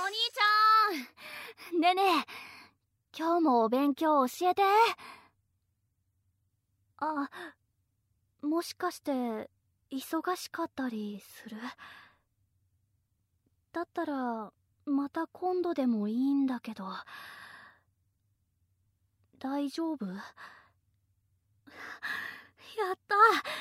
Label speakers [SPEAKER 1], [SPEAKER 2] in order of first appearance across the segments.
[SPEAKER 1] 兄ちゃん。ねえねえ、今日もお勉強教えて。あ、もしかして忙しかったりする？だったらまた今度でもいいんだけど。大丈夫？やった。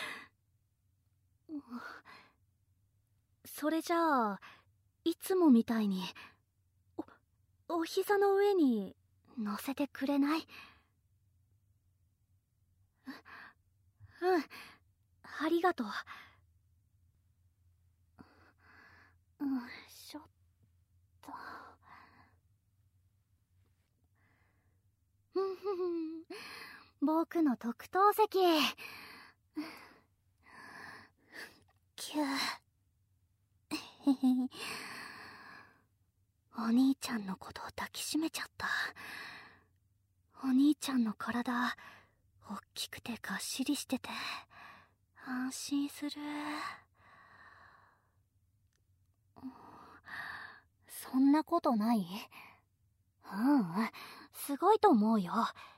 [SPEAKER 1] それじゃあいつもみたいにお膝の上に乗せてくれない？うん、ありがとう。しょっと。僕の特等席。キュー。お兄ちゃんのことを抱きしめちゃった。お兄ちゃんの体おっきくてがっしりしてて安心する。そんなことない？すごいと思うよ。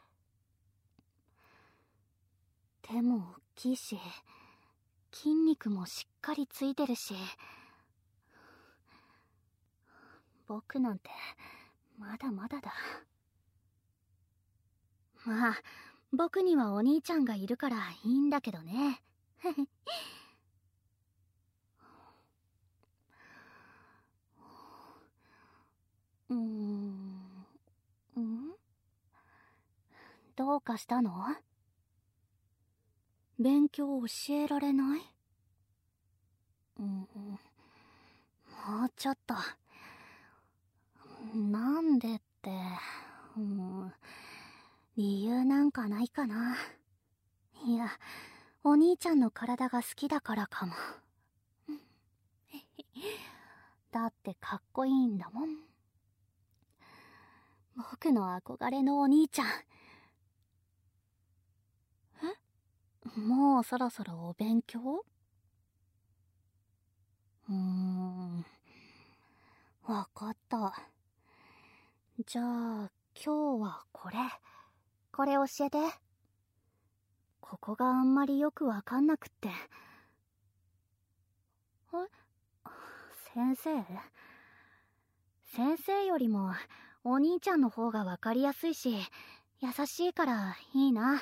[SPEAKER 1] 手も大きいし筋肉もしっかりついてるし、僕なんてまだまだだ。まあ僕にはお兄ちゃんがいるからいいんだけどね。どうかしたの？勉強教えられない？もうちょっと。なんでって、理由なんかないかな。いや、お兄ちゃんの体が好きだからかも。だってかっこいいんだもん。僕の憧れのお兄ちゃん。もうそろそろお勉強？わかった。じゃあ今日はこれ教えて。ここがあんまりよくわかんなくって。先生よりもお兄ちゃんの方がわかりやすいし優しいからいいな。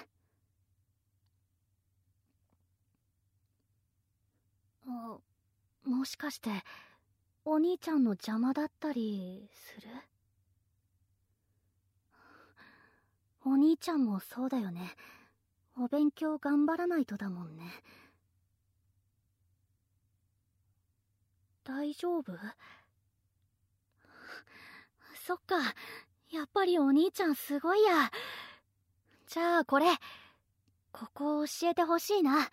[SPEAKER 1] もしかしてお兄ちゃんの邪魔だったりする？お兄ちゃんもそうだよね。お勉強頑張らないとだもんね。大丈夫？そっか、やっぱりお兄ちゃんすごいや。じゃあここ教えてほしいな。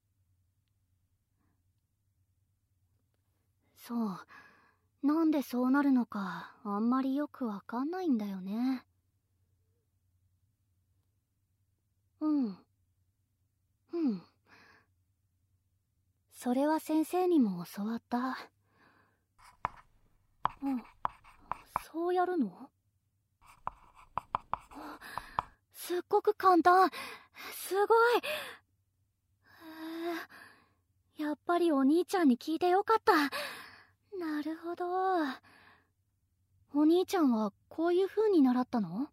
[SPEAKER 1] そう、なんでそうなるのかあんまりよくわかんないんだよね。それは先生にも教わった。そうやるの？すっごく簡単。すごい。やっぱりお兄ちゃんに聞いてよかった。なるほど。お兄ちゃんはこういう風に習ったの？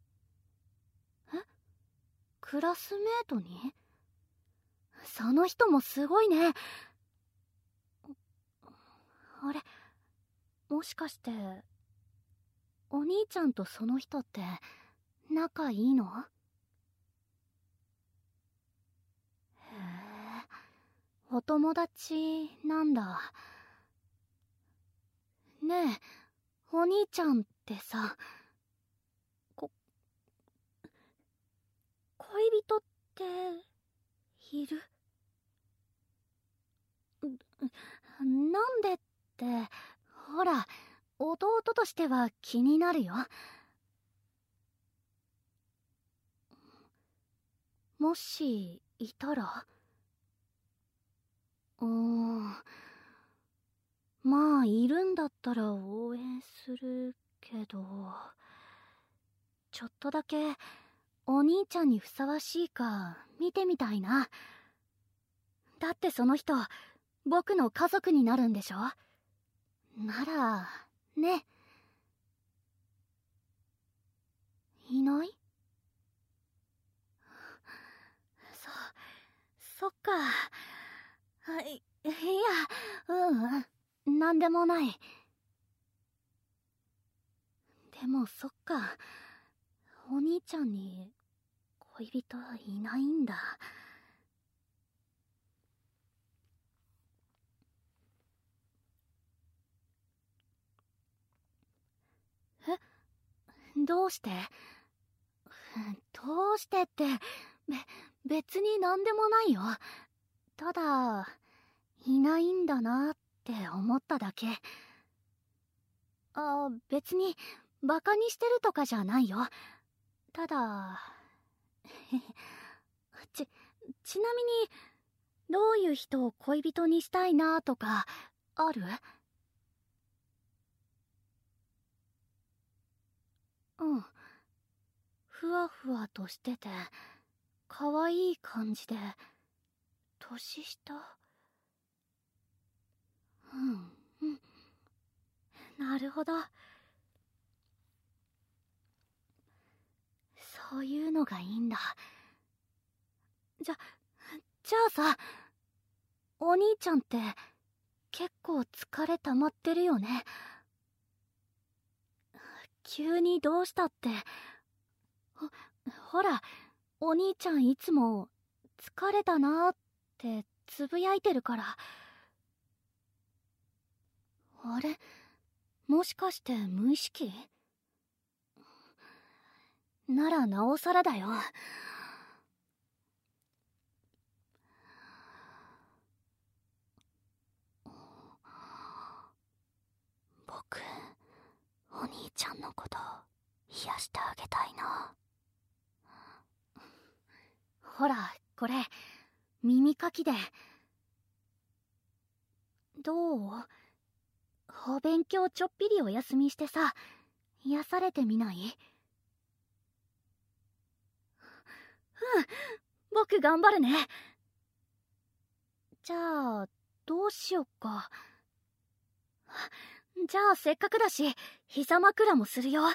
[SPEAKER 1] クラスメートに？その人もすごいね。あれ、もしかしてお兄ちゃんとその人って仲いいの？へえ、お友達なんだ。ねえ、お兄ちゃんってさ、恋人っている？なんでって、ほら、弟としては気になるよ。もしいたら？ まあ、いるんだったら応援するけど、ちょっとだけお兄ちゃんにふさわしいか見てみたいな。だってその人、僕の家族になるんでしょ？なら、ね。いない？そっか。いや、なんでもない。でもそっか。お兄ちゃんに恋人いないんだ。え？どうして？どうしてって、別になんでもないよ。ただ、いないんだなって思っただけ。別に、バカにしてるとかじゃないよ。ただ、ち、ちなみに、どういう人を恋人にしたいなとか、ある？うん。ふわふわとしてて、かわいい感じで、年下？うん、うん。なるほど。そういうのがいいんだ。じゃあさ、お兄ちゃんって結構疲れ溜まってるよね。急にどうしたって。ほら、お兄ちゃんいつも疲れたなーってつぶやいてるから。あれ、もしかして無意識？ならなおさらだよ。僕、お兄ちゃんのこと癒してあげたいな。ほら、これ耳かきで。どう？お勉強ちょっぴりお休みしてさ、癒されてみない？僕頑張るね。じゃあどうしよっか。じゃあせっかくだし膝枕もするよ。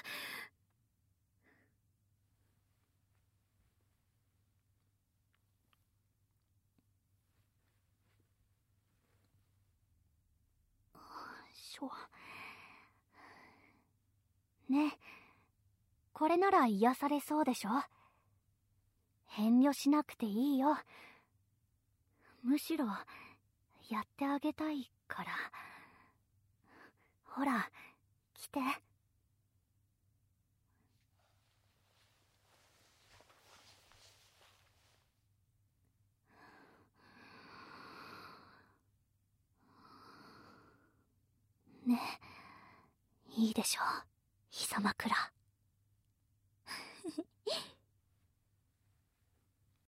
[SPEAKER 1] ね、これなら癒されそうでしょ？遠慮しなくていいよ。むしろやってあげたいから。ほら、来て。ね、いいでしょ、膝枕。